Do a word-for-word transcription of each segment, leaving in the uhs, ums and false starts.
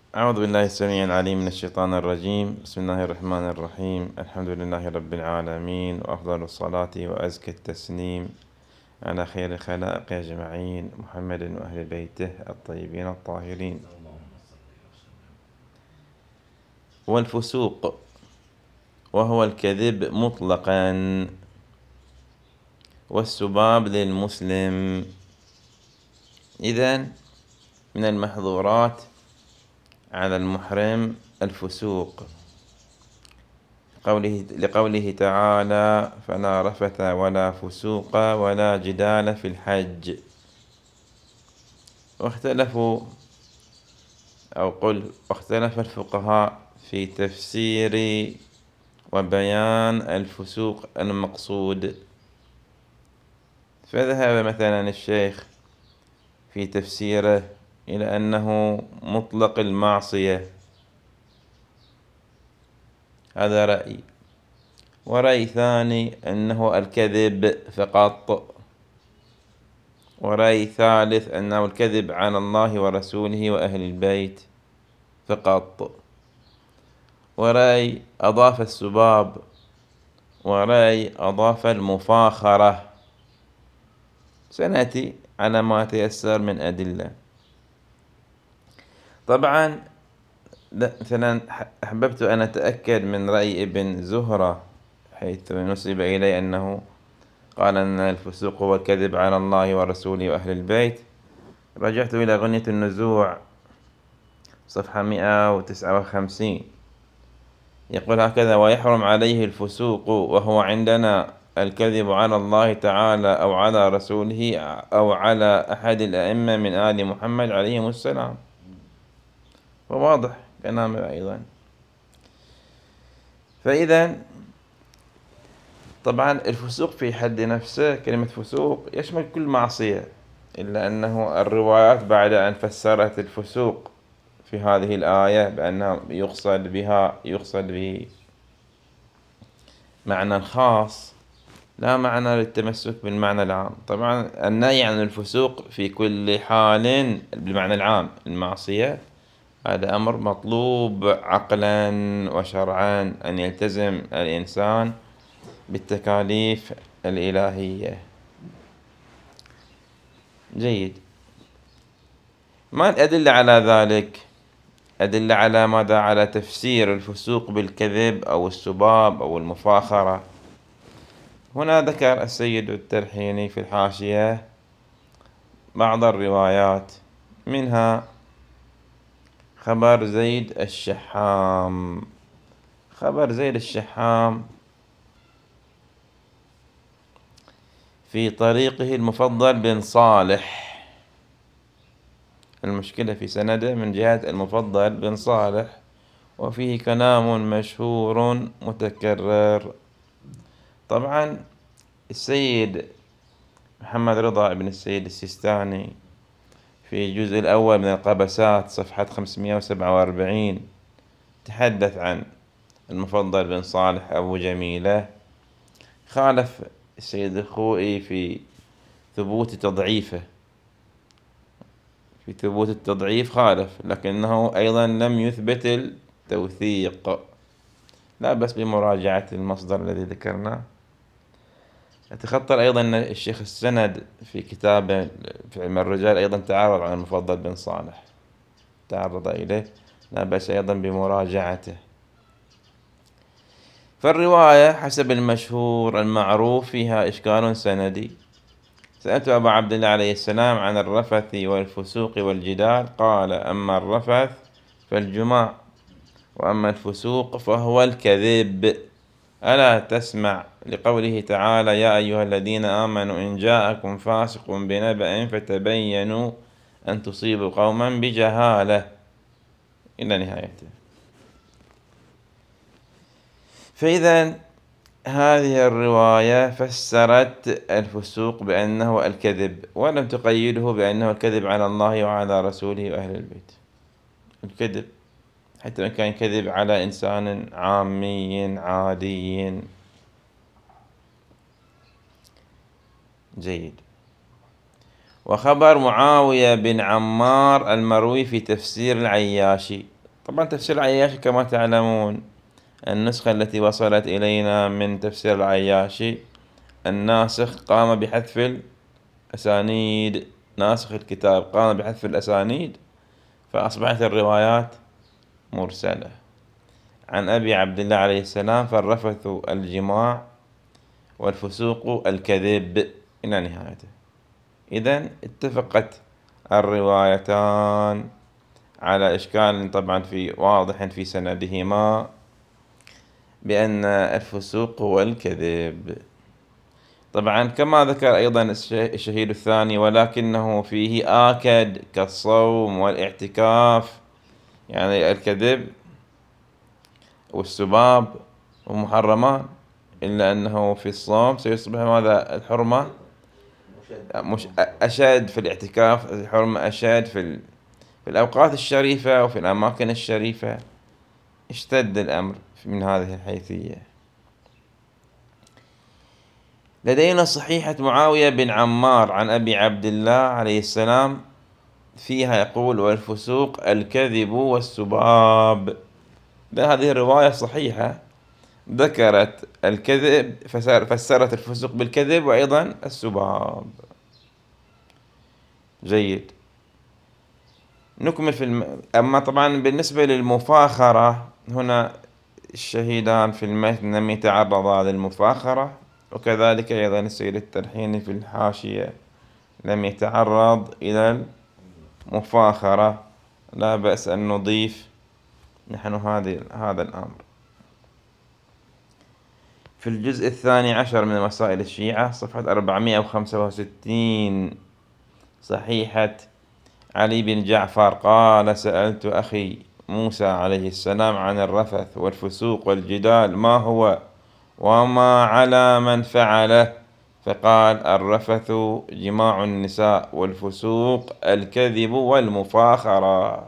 أعوذ بالله السميع العليم من الشيطان الرجيم. بسم الله الرحمن الرحيم. الحمد لله رب العالمين، وأفضل الصلاة وأزكى التسليم على خير الخلائق أجمعين، محمد وأهل بيته الطيبين الطاهرين. والفسوق وهو الكذب مطلقا، والسباب للمسلم. إذن من المحظورات على المحرم الفسوق، قوله لقوله تعالى: فلا رفث ولا فسوق ولا جدال في الحج. واختلفوا أو قل واختلف الفقهاء في تفسير وبيان الفسوق المقصود. فذهب مثلا الشيخ في تفسيره إلى أنه مطلق المعصية، هذا رأي. ورأي ثاني أنه الكذب فقط. ورأي ثالث أنه الكذب على الله ورسوله وأهل البيت فقط. ورأي أضاف السباب. ورأي أضاف المفاخرة. سنأتي على ما تيسر من أدلة. طبعا مثلا أحببت أن أتأكد من رأي ابن زهرة، حيث نسب إليه أنه قال أن الفسوق هو الكذب على الله ورسوله وأهل البيت. رجعت إلى غنية النزوع صفحة مئة وتسعة وخمسين، يقول هكذا: ويحرم عليه الفسوق وهو عندنا الكذب على الله تعالى أو على رسوله أو على أحد الأئمة من آل محمد عليهم السلام. وواضح كلامه أيضا. فإذا طبعا الفسوق في حد نفسه، كلمة فسوق يشمل كل معصية، إلا أنه الروايات بعد أن فسرت الفسوق في هذه الآية بأنه يقصد بها يقصد به معنى خاص لا معنى للتمسك بالمعنى العام. طبعا النهي عن الفسوق في كل حال بالمعنى العام المعصية، هذا أمر مطلوب عقلا وشرعا، أن يلتزم الإنسان بالتكاليف الإلهية. جيد. ما الأدلة على ذلك؟ أدلة على ماذا؟ على تفسير الفسوق بالكذب أو السباب أو المفاخرة. هنا ذكر السيد الترحيني في الحاشية بعض الروايات، منها خبر زيد الشحام. خبر زيد الشحام في طريقه المفضل بن صالح. المشكلة في سنده من جهة المفضل بن صالح، وفيه كلام مشهور متكرر. طبعا السيد محمد رضا بن السيد السيستاني في الجزء الأول من القبسات صفحة خمسمائة وسبعة وأربعين تحدث عن المفضل بن صالح أبو جميلة. خالف السيد الخوئي في ثبوت تضعيفه، في ثبوت التضعيف خالف، لكنه أيضا لم يثبت التوثيق. لا بس بمراجعة المصدر الذي ذكرناه. أتخطر أيضا أن الشيخ السند في كتابه في علم الرجال أيضا تعرض عن المفضل بن صالح، تعرض إليه، لا بأس أيضا بمراجعته. فالرواية حسب المشهور المعروف فيها إشكال سندي. سألت أبا عبد الله عليه السلام عن الرفث والفسوق والجدال، قال: أما الرفث فالجماع، وأما الفسوق فهو الكذب. ألا تسمع لقوله تعالى: يا أيها الذين آمنوا إن جاءكم فاسق بنبأ فتبينوا أن تصيبوا قوما بجهالة، إلى نهايته. فإذا هذه الرواية فسرت الفسوق بأنه الكذب، ولم تقيده بأنه الكذب على الله وعلى رسوله وأهل البيت. الكذب حتى وإن كان كذب على إنسان عامي عادي. جيد. وخبر معاوية بن عمار المروي في تفسير العياشي، طبعا تفسير العياشي كما تعلمون، النسخة التي وصلت إلينا من تفسير العياشي، الناسخ قام بحذف الأسانيد، ناسخ الكتاب قام بحذف الأسانيد، فأصبحت الروايات مرسلة. عن أبي عبد الله عليه السلام: فالرفث الجماع والفسوق الكذب، إلى نهايته. إذن اتفقت الروايتان على إشكال طبعا في واضح في سندهما بأن الفسوق هو الكذب. طبعا كما ذكر أيضا الشهيد الثاني: ولكنه فيه آكد كالصوم والاعتكاف، يعني الكذب والسباب ومحرمان، إلا أنه في الصوم سيصبح ماذا؟ الحرمة مش أشد، في الاعتكاف الحرمة أشد، في, في الأوقات الشريفة وفي الأماكن الشريفة اشتد الأمر من هذه الحيثية. لدينا صحيحة معاوية بن عمار عن أبي عبد الله عليه السلام، فيها يقول: والفسوق الكذب والسباب. هذه الرواية صحيحة، ذكرت الكذب، فسرت الفسوق بالكذب وأيضا السباب. جيد، نكمل في الم... أما طبعا بالنسبة للمفاخرة، هنا الشهيدان في المتن لم يتعرضا للمفاخرة، وكذلك أيضا السيد الترحيني في الحاشية لم يتعرض إلى المفاخرة. لا بأس أن نضيف نحن هذه هذا الأمر. في الجزء الثاني عشر من مسائل الشيعة، صفحة أربعمائة وخمسة وستين، صحيحة علي بن جعفر قال: سألت أخي موسى عليه السلام عن الرفث والفسوق والجدال ما هو وما على من فعله، فقال: الرفث جماع النساء، والفسوق الكذب والمفاخرة.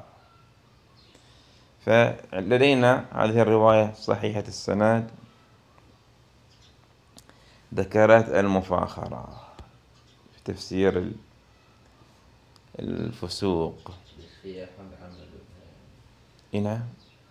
فلدينا هذه الرواية صحيحة السند، ذكرت المفاخرة في تفسير الفسوق. هنا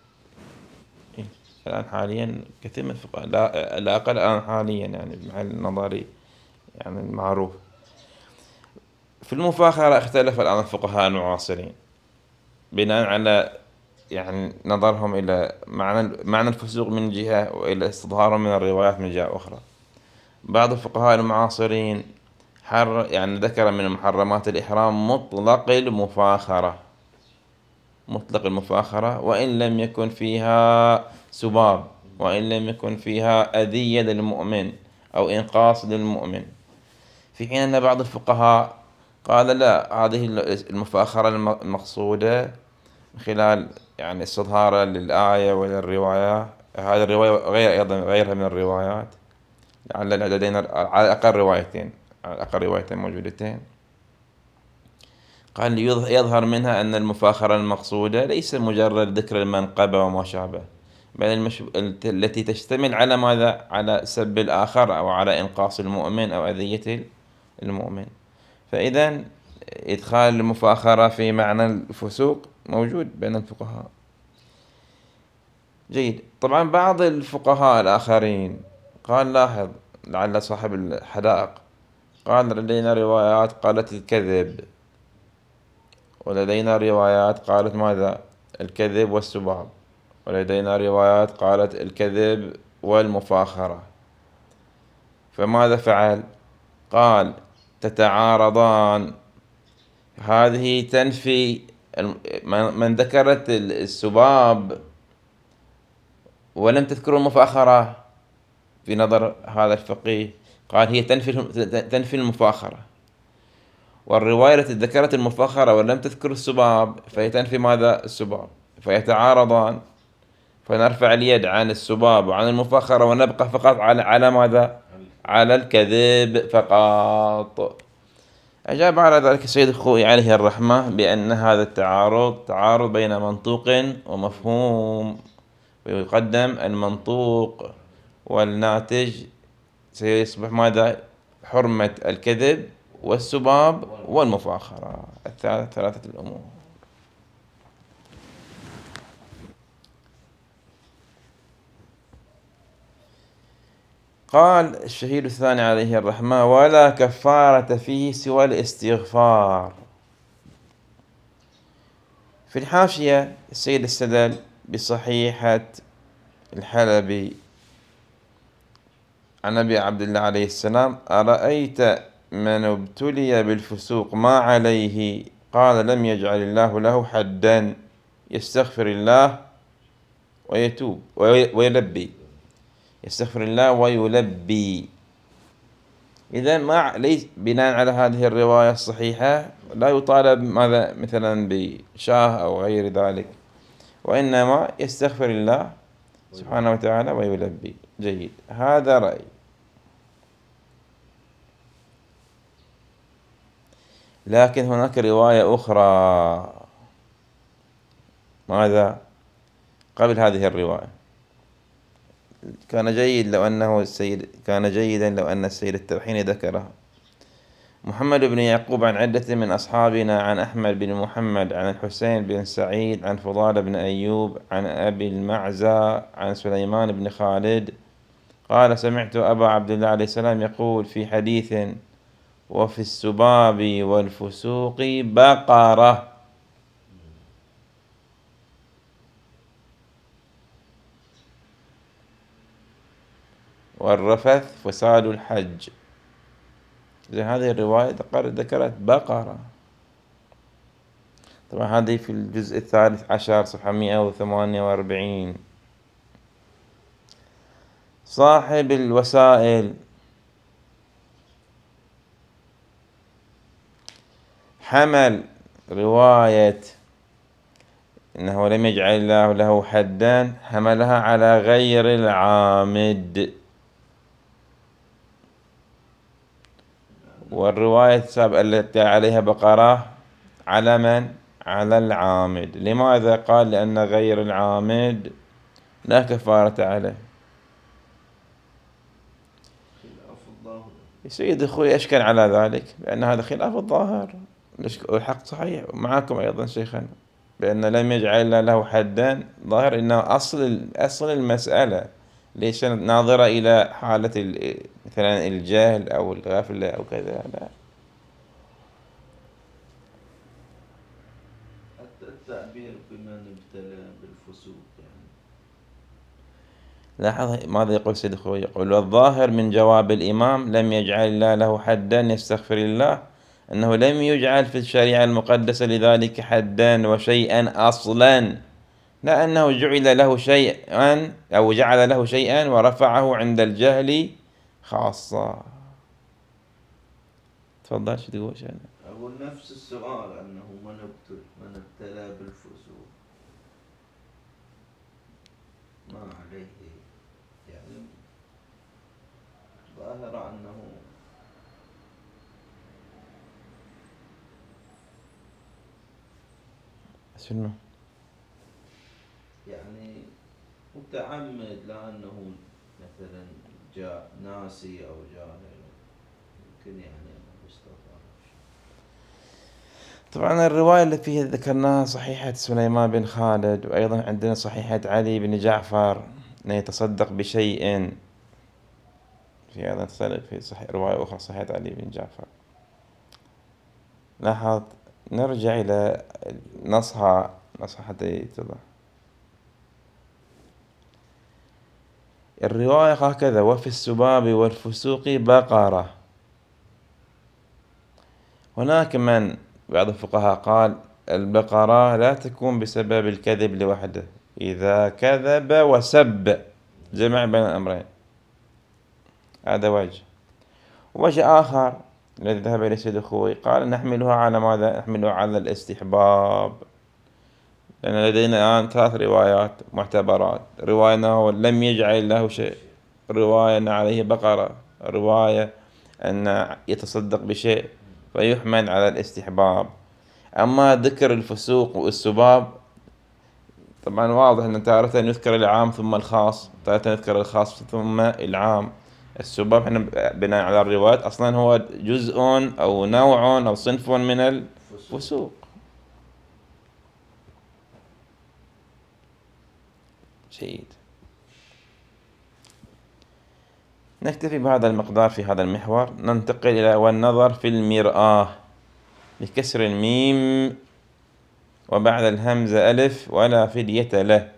الآن حاليا كثير من الفقهاء، لا, لا أقل الآن حاليا يعني بمحل النظري يعني المعروف. في المفاخرة اختلف الآن الفقهاء المعاصرين بناء على يعني نظرهم إلى معنى معنى الفسوق من جهة، وإلى استظهارهم من الروايات من جهة أخرى. بعض الفقهاء المعاصرين حر يعني ذكر من محرمات الإحرام مطلق المفاخرة، مطلق المفاخرة، وإن لم يكن فيها سباب، وإن لم يكن فيها أذية للمؤمن أو إنقاص للمؤمن، في حين أن بعض الفقهاء قال لا، هذه المفاخرة المقصودة من خلال يعني استظهارا للآية وللرواية، هذه الرواية غير أيضا غيرها من الروايات، لعل لدينا على الأقل روايتين، على الأقل روايتين موجودتين. قال يظهر منها أن المفاخرة المقصودة ليس مجرد ذكر المنقبة وما شابه، بل المش... التي تشتمل على ماذا؟ على سب الآخر أو على إنقاص المؤمن أو أذية المؤمن. فإذا إدخال المفاخرة في معنى الفسوق موجود بين الفقهاء. جيد. طبعا بعض الفقهاء الآخرين قال لاحظ، لعل صاحب الحدائق قال: لدينا روايات قالت الكذب، ولدينا روايات قالت ماذا؟ الكذب والسباب، ولدينا روايات قالت الكذب والمفاخرة. فماذا فعل؟ قال: تتعارضان، هذه تنفي من ذكرت السباب ولم تذكر المفاخرة، في نظر هذا الفقيه قال هي تنفي تنفي المفاخرة، والرواية التي ذكرت المفاخرة ولم تذكر السباب فهي تنفي ماذا؟ السباب، فيتعارضان، فنرفع اليد عن السباب وعن المفاخرة ونبقى فقط على على ماذا؟ على الكذب فقط. أجاب على ذلك السيد الخوئي عليه الرحمة بأن هذا التعارض تعارض بين منطوق ومفهوم، ويقدم المنطوق والناتج سيصبح ماذا؟ حرمة الكذب والسباب والمفاخرة، الثلاثة ثلاثة الأمور. قال الشهيد الثاني عليه الرحمة: ولا كفارة فيه سوى الاستغفار. في الحاشية السيد استدل بصحيحة الحلبي عن أبي عبد الله عليه السلام: أرأيت من ابتلي بالفسوق ما عليه؟ قال: لم يجعل الله له حدا، يستغفر الله ويتوب ويلبي، يستغفر الله ويلبي. إذا ما ليس بناء على هذه الرواية الصحيحة لا يطالب ماذا مثلا بشاه أو غير ذلك، وإنما يستغفر الله سبحانه وتعالى ويلبي. جيد، هذا رأي. لكن هناك رواية أخرى ماذا قبل هذه الرواية، كان جيد لو أنه السيد كان جيدا لو أن السيد التبحيني ذكرها. محمد بن يعقوب عن عدة من أصحابنا عن أحمد بن محمد عن الحسين بن سعيد عن فضال بن أيوب عن أبي المعزى عن سليمان بن خالد قال: سمعت أبا عبد الله عليه السلام يقول في حديث: وفي السباب والفسوق بقرة. والرفث فساد الحج. هذه الرواية ذكرت بقرة. طبعا هذه في الجزء الثالث عشر صفحة مئة وثمانية وأربعين. صاحب الوسائل حمل رواية إنه لم يجعل الله له حدا، حملها على غير العامد. والرواية السابقة التي عليها بقرة على من؟ على العامد. لماذا؟ قال: لأن غير العامد لا كفارة عليه. سيد أخوي أشكل على ذلك بأن هذا خلاف الظاهر، والحق صحيح معكم أيضا شيخنا بأن لم يجعل له حدا ظاهر إنه أصل أصل المسألة ليش ناظرة إلى حالة مثلا الجهل أو الغفلة أو كذا. لا، حتى التعبير بمن ابتلى بالفسوق يعني. لاحظ ماذا يقول سيد أخوي، يقول: والظاهر من جواب الإمام لم يجعل الله له حدا يستغفر الله أنه لم يجعل في الشريعة المقدسة لذلك حدا وشيئا أصلا، لا أنه جعل له شيئا أو جعل له شيئا ورفعه عند الجهل خاصة. تفضل شو تقول؟ شو أقول نفس السؤال أنه من ابتلى من ابتلى بالفسوق ما عليه يعني ظاهر أنه شنو يعني متعمد، لأنه مثلا جاء ناسي أو جاهل يمكن يعني مستطاع. طبعا الرواية التي ذكرناها صحيحة سليمان بن خالد، وأيضا عندنا صحيحة علي بن جعفر أن يتصدق بشيء، في أيضا في صحيح رواية أخرى صحيحة علي بن جعفر. لاحظ، نرجع إلى نصها نصها حتى يتضح الرواية هكذا: وفي السباب والفسوق بقرة. هناك من بعض الفقهاء قال البقرة لا تكون بسبب الكذب لوحده، إذا كذب وسب جمع بين الأمرين. هذا وجه. وجه آخر الذي ذهب إليه سيد أخوي قال نحملها على ماذا؟ نحملها على الاستحباب، لأن لدينا الآن ثلاث روايات معتبرات: رواية أنه لم يجعل له شيء، رواية أن عليه بقرة، رواية أن يتصدق بشيء، فيحمل على الاستحباب. أما ذكر الفسوق والسباب طبعا واضح أن تارة يذكر العام ثم الخاص، تارة يذكر الخاص ثم العام. السباب احنا بناء على الروايات أصلا هو جزء أو نوع أو صنف من الفسوق. جيد. نكتفي بهذا المقدار في هذا المحور. ننتقل إلى والنظر في المرآة بكسر الميم وبعد الهمزة ألف ولا فدية له.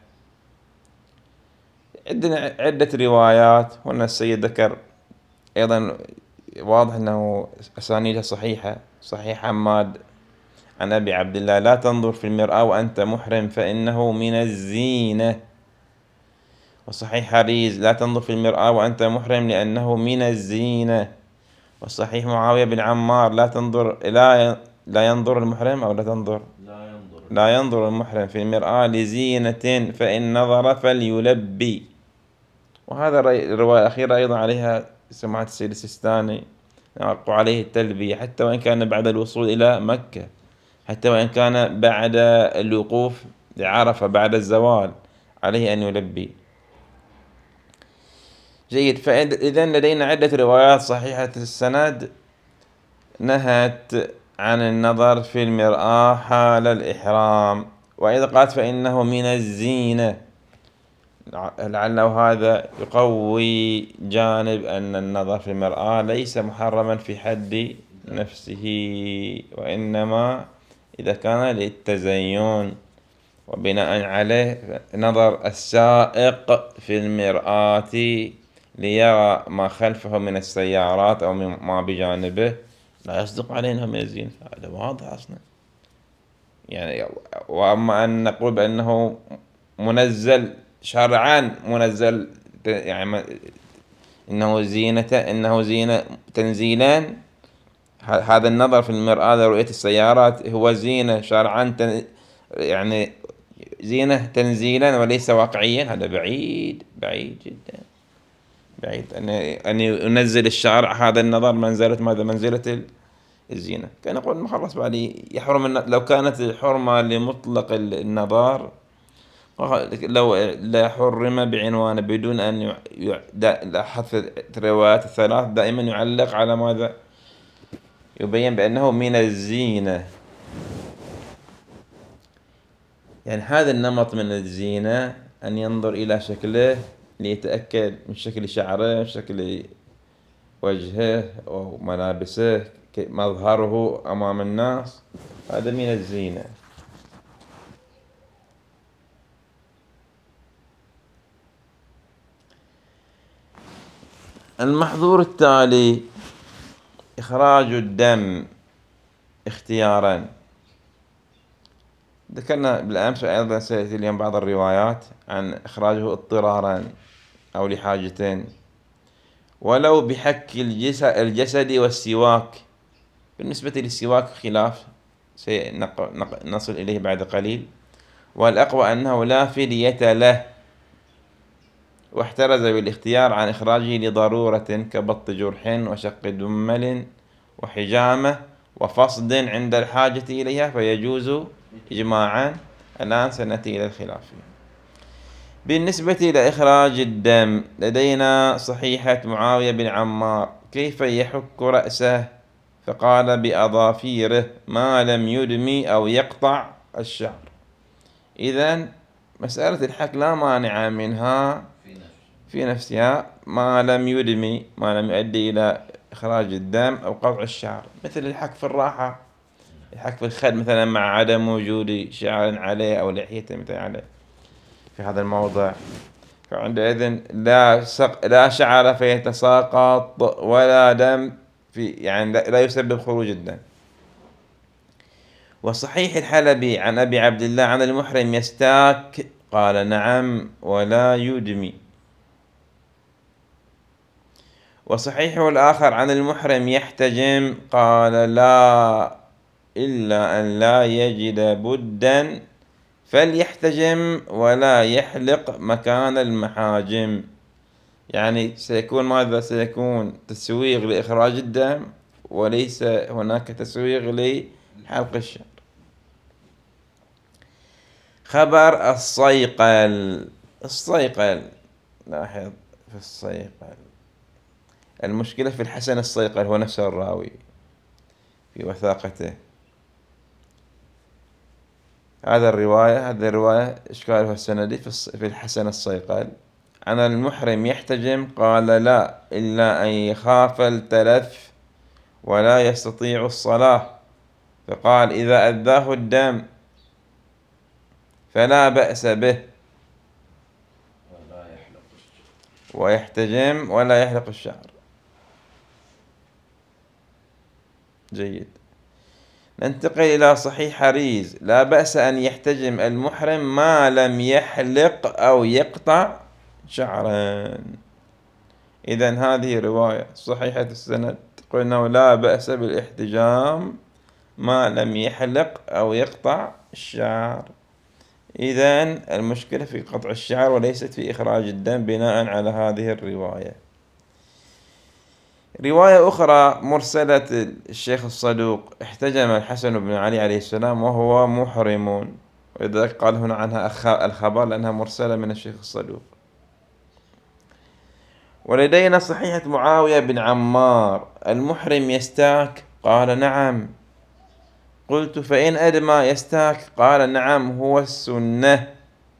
عندنا عدة روايات هنا. السيد ذكر أيضا واضح أنه أسانيدها صحيحة. صحيح حماد عن أبي عبد الله: لا تنظر في المرآة وأنت محرم فإنه من الزينة. وصحيح حريز: لا تنظر في المرآة وأنت محرم لأنه من الزينة. وصحيح معاوية بن عمار: لا تنظر لا لا ينظر المحرم أو لا تنظر لا ينظر لا ينظر المحرم في المرآة لزينة فإن نظر فليلبي. وهذا الرواية الأخيرة أيضا عليها سماحة السيد السيستاني وعليه التلبية، حتى وإن كان بعد الوصول إلى مكة، حتى وإن كان بعد الوقوف بعرفة بعد الزوال، عليه أن يلبي. جيد. فإذا لدينا عدة روايات صحيحة السند نهت عن النظر في المرآة حال الإحرام. وإذا قالت فإنه من الزينة، لعله هذا يقوي جانب أن النظر في المرآة ليس محرما في حد نفسه، وإنما إذا كان للتزين. وبناء عليه نظر السائق في المرآة ليرى ما خلفه من السيارات أو ما بجانبه لا يصدق عليه أنه من الزينة. هذا واضح أصلا. يعني وأما أن نقول بأنه منزل شرعا، منزل يعني إنه زينة إنه زينة تنزيلا، هذا النظر في المرآة لرؤية السيارات هو زينة شرعا، يعني زينة تنزيلا وليس واقعيا. هذا بعيد بعيد جدا، بعيد أن أن ينزل الشارع هذا النظر منزلة ماذا؟ منزلة الزينة. كان نقول مخلص بعد يحرم. لو كانت الحرمة لمطلق النظر لو لا حرم بعنوان بدون أن لاحظ الروايات الثلاث دائما يعلق على ماذا؟ يبين بأنه من الزينة. يعني هذا النمط من الزينة أن ينظر إلى شكله ليتأكد من شكل شعره، من شكل وجهه وملابسه، مظهره أمام الناس، هذا من الزينة. المحظور التالي إخراج الدم اختيارا. ذكرنا بالأمس أيضا سيأتي اليوم بعض الروايات عن إخراجه اضطرارا أو لحاجتين، ولو بحك الجسد والسواك. بالنسبة للسواك خلاف سنصل إليه بعد قليل، والأقوى أنه لا فدية له، واحترز بالاختيار عن إخراجه لضرورة كبط جرح وشق دمل وحجامة وفصد عند الحاجة إليها فيجوز إجماعا. الآن سنأتي إلى الخلاف. بالنسبة إلى إخراج الدم لدينا صحيحة معاوية بن عمار: كيف يحك رأسه؟ فقال بأظافيره ما لم يدمي أو يقطع الشعر. إذن مسألة الحك لا مانع منها في نفسها ما لم يدمي، ما لم يؤدي إلى إخراج الدم أو قطع الشعر، مثل الحك في الراحة، الحك في الخد مثلا مع عدم وجود شعر عليه أو لحية مثلا عليه في هذا الموضع، فعندئذ لا سق لا شعر فيتساقط ولا دم في يعني لا يسبب خروج الدم. وصحيح الحلبي عن أبي عبد الله عن المحرم: يستاك؟ قال نعم ولا يدمي. وصحيحه الآخر عن المحرم: يحتجم؟ قال لا، إلا أن لا يجد بدا فليحتجم ولا يحلق مكان المحاجم. يعني سيكون ماذا؟ سيكون تسويغ لإخراج الدم وليس هناك تسويغ لحلق الشعر. خبر الصيقل. الصيقل، لاحظ في الصيقل المشكلة في الحسن الصيقل هو نفسه الراوي في وثاقته. هذا الرواية هذه الرواية إشكالها السندي في الحسن الصيقل عن المحرم يحتجم؟ قال لا، إلا أن يخاف التلف ولا يستطيع الصلاة. فقال إذا أذاه الدم فلا بأس به ويحتجم ولا يحلق الشعر. جيد. ننتقل إلى صحيح حريز: لا بأس أن يحتجم المحرم ما لم يحلق أو يقطع شعرا. إذن هذه رواية صحيحة السند تقول أنه لا بأس بالاحتجام ما لم يحلق أو يقطع الشعر. إذن المشكلة في قطع الشعر وليست في إخراج الدم بناء على هذه الرواية. رواية أخرى مرسلة الشيخ الصدوق: احتجم الحسن بن علي عليه السلام وهو محرم، ولذلك قال هنا عنها الخبر لأنها مرسلة من الشيخ الصدوق. ولدينا صحيحة معاوية بن عمار: المحرم يستاك؟ قال نعم. قلت فإن أدمى يستاك؟ قال نعم، هو السنة.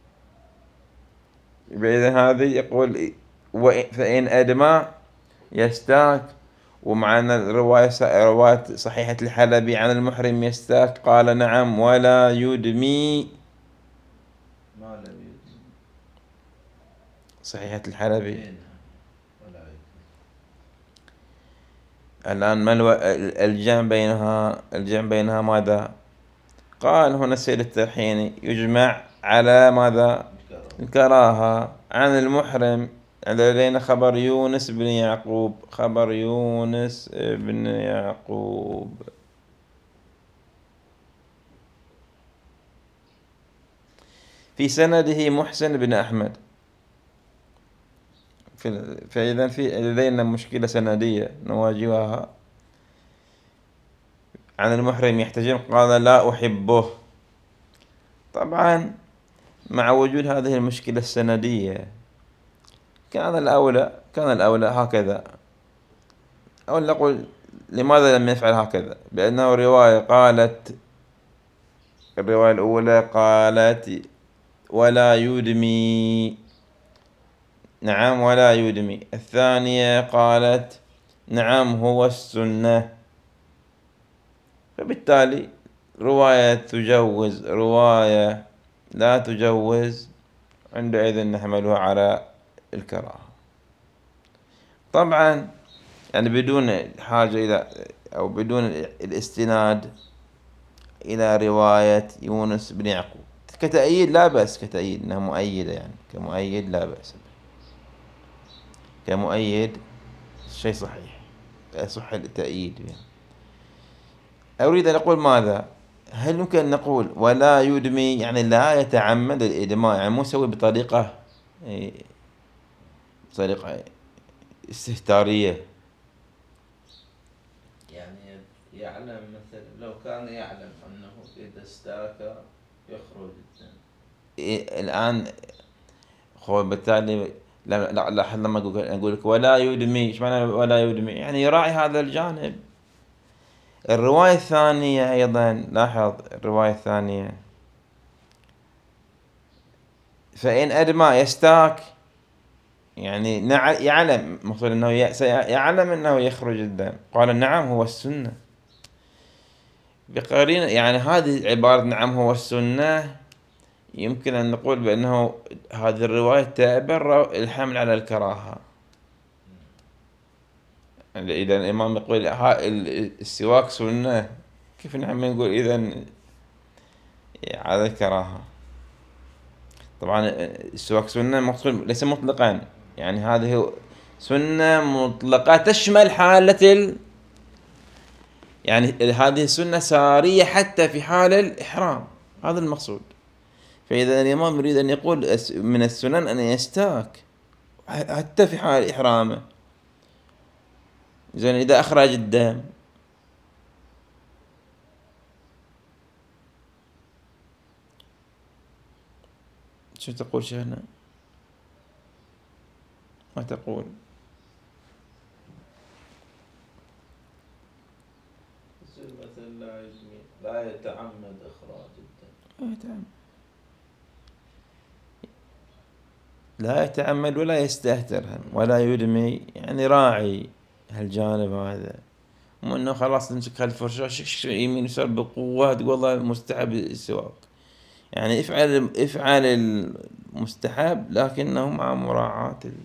إذن هذه يقول فإن أدمى يستاك، ومعنا الرواية رواية صحيحة الحلبي: عن المحرم يستاك؟ قال نعم، ولا يدمي. ما لم يدمي. صحيحة الحلبي. الآن ما الجمع بينها؟ الجمع بينها ماذا؟ قال هنا السيد الترحيني: يجمع على ماذا؟ الكراهة. عن المحرم لدينا خبر يونس بن يعقوب، خبر يونس بن يعقوب. في سنده محسن بن أحمد. فإذا في لدينا مشكلة سندية نواجهها. عن المحرم يحتجم؟ قال لا أحبه. طبعا مع وجود هذه المشكلة السندية كان الأولى كان الأولى هكذا، أو نقول لماذا لم يفعل هكذا؟ بأنه رواية قالت، الرواية الأولى قالت ولا يدمي، نعم ولا يدمي. الثانية قالت نعم هو السنة. فبالتالي رواية تجوز رواية لا تجوز، عندئذ نحملها على الكراهة. طبعا يعني بدون حاجة إلى أو بدون الاستناد إلى رواية يونس بن يعقوب كتأييد لا بأس، كتأييد إنها مؤيدة، يعني كمؤيد لا بأس، كمؤيد شيء صحيح، يصح التأييد يعني. أريد أن أقول ماذا؟ هل يمكن أن نقول ولا يدمي يعني لا يتعمد الإدماء، يعني مو يسوي بطريقة بطريقة استهتارية؟ يعني يعلم، مثلا لو كان يعلم أنه إذا استاك يخرج الدم. إيه الآن هو بالتالي لاحظ لما أقول لك ولا يدمي، إيش معنى ولا يدمي؟ يعني يراعي هذا الجانب. الرواية الثانية أيضا، لاحظ الرواية الثانية: فإن أدمى يستاك، يعني يعلم، مقصود أنه يعلم أنه يخرج الدم. قال نعم هو السنة بقرينة، يعني هذه عبارة نعم هو السنة يمكن أن نقول بأنه هذه الرواية تعبر الحمل على الكراهة. إذا الإمام يقول السواك سنة، كيف نحن نقول إذن على الكراهة؟ طبعا السواك سنة مقصود ليس مطلقا، يعني هذه سنة مطلقة تشمل حالة ال... يعني هذه السنة سارية حتى في حال الإحرام، هذا المقصود. فإذا الإمام يريد أن يقول من السنن أن يستاك حتى في حال إحرامه. زين إذا أخرج الدم شو تقول شيخنا؟ ما تقول؟ يصير مثلا لا يدمي، لا يتعمد إخراج الدم. لا يتعمد. لا يتعمد ولا يستهتر ولا يدمي، يعني راعي هالجانب هذا. مو انه خلاص تمسك هالفرشاة شش يمين يسار بقوة تقول والله مستحب السواك. يعني افعل افعل المستحب لكنه مع مراعاة ال...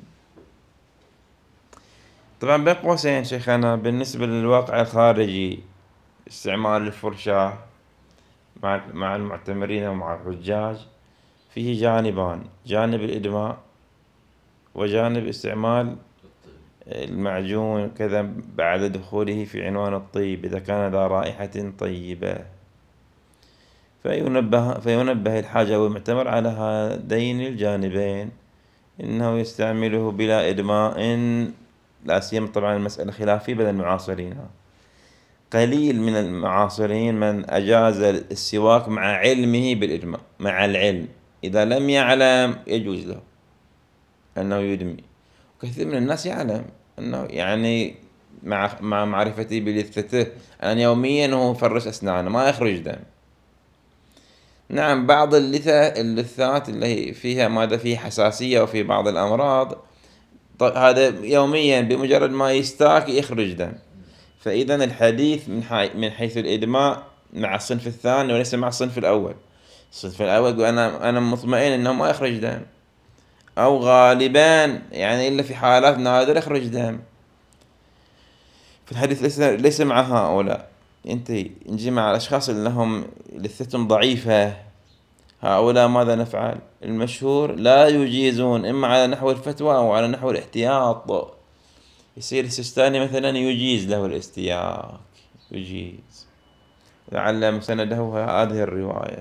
طبعا بين قوسين شيخنا، بالنسبة للواقع الخارجي استعمال الفرشاة مع مع المعتمرين ومع الحجاج فيه جانبان: جانب الإدماء وجانب استعمال المعجون كذا بعد دخوله في عنوان الطيب إذا كان ذا رائحة طيبة. فينبه, فينبه الحاج أو المعتمر على هذين الجانبين، إنه يستعمله بلا إدماء، لا سيما طبعا المسألة خلافية بين المعاصرين. قليل من المعاصرين من أجاز السواك مع علمه بالإدماء، مع العلم إذا لم يعلم يجوز له أنه يدمي. كثير من الناس يعلم أنه يعني مع مع معرفتي بلثته أن يوميا هو يفرش أسنانه ما يخرج دم. نعم بعض اللثة اللثات اللي فيها مادة فيها حساسية وفي بعض الأمراض هذا يوميا بمجرد ما يستاك يخرج دم. فإذا الحديث من حي من حيث الإدماء مع الصنف الثاني وليس مع الصنف الأول. الصنف الأول أنا أنا مطمئن أنه ما يخرج دم، أو غالبا يعني إلا في حالات نادرة يخرج دم. في الحديث ليس ليس مع هؤلاء. ينتهي نجي مع الأشخاص اللي هم لثتهم ضعيفة، هؤلاء ماذا نفعل؟ المشهور لا يجيزون، إما على نحو الفتوى أو على نحو الاحتياط. يصير السيستاني مثلا يجيز له الاستياك، يجيز، لعل مسنده هذه الرواية.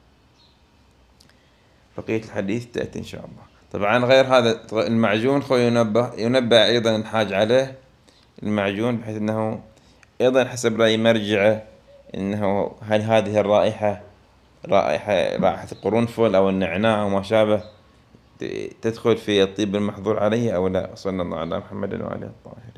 بقية الحديث تأتي إن شاء الله. طبعا غير هذا المعجون خو ينبه ينبه أيضا الحاج عليه المعجون، بحيث أنه أيضا حسب رأي مرجعه أنه هل هذه الرائحة رائحة رائحة القرنفل أو النعناع أو ما شابه تدخل في الطيب المحظور عليه أو لا. صلى الله على محمد وآله الطاهرين.